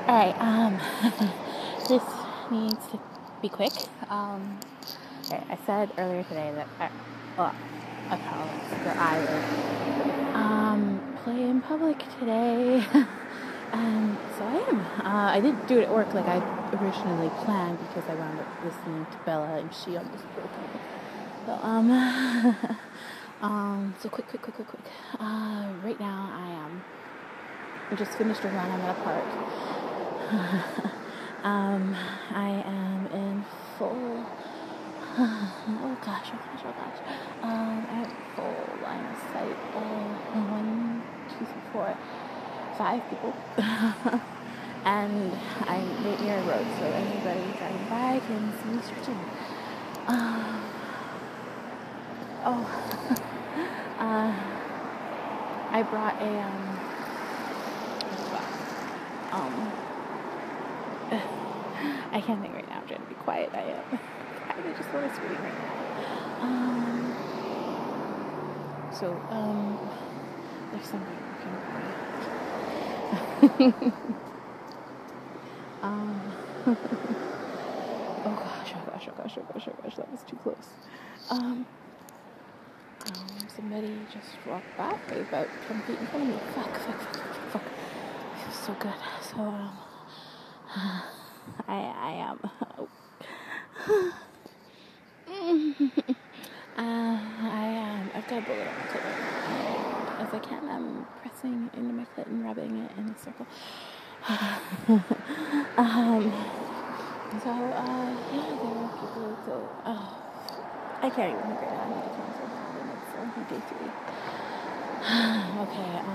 Alright, this needs to be quick. Okay, I said earlier today that I promise that I would play in public today. And so I am. I didn't do it at work like I originally planned because I wound up listening to Bella and she almost broke me. So quick. Right now I just finished a run. I'm at a park. I am in full. Oh gosh. I have full line of sight. 1, 2, 3, 4, 5 people. And I'm right near a road, so anybody driving by can see me stretching. I brought I can't think right now. I'm trying to be quiet. I just want to scream right now. There's somebody working for me. Oh gosh, that was too close. Somebody just walked by about 10 feet in front of me. Fuck. It feels so good. So, I've got a bullet on my clit right now. As I can, I'm pressing into my clit and rubbing it in a circle. Yeah, there are people, so, I can't even think right now. I need to cancel that, and it's only day 3. Okay,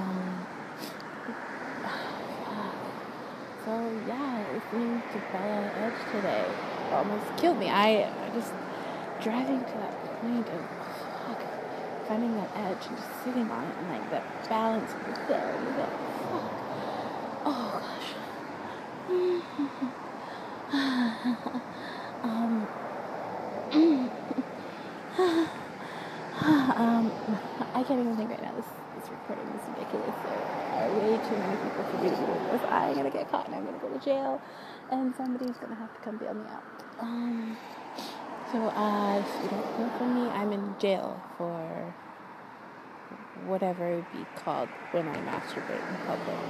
so yeah, listening to Bella Edge today almost killed me. I just driving to that point of finding that edge and just sitting on it and like that balance right there. Fuck. Oh gosh. I can't even think right now. This recording is ridiculous. There are way too many people for me to be doing this. I'm gonna get caught and I'm gonna go to jail, and somebody's gonna have to come bail me out. So if you don't hear from me, I'm in jail for whatever it would be called when I masturbate in public.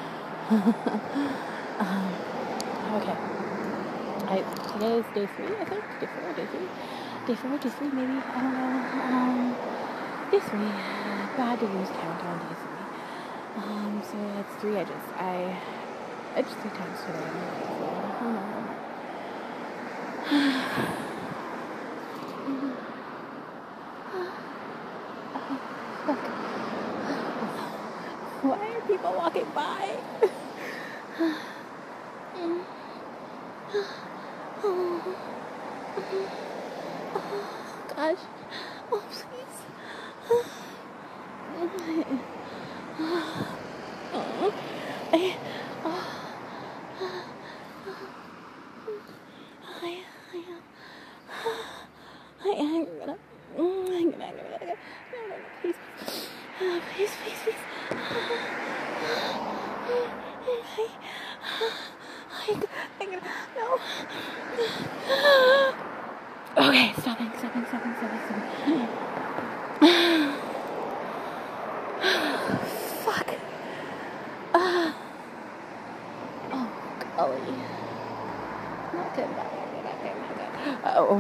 Okay. Today is day 3, I think. Day 4, day 3, maybe. I don't know. Day 3. Bad to lose count on day 3. So that's 3 edges. I edged 3 times today. Why are people walking by? Gosh. Oh, please. I'm gonna. No, please. No. Okay, stopping. Fuck. Oh, golly. Not good.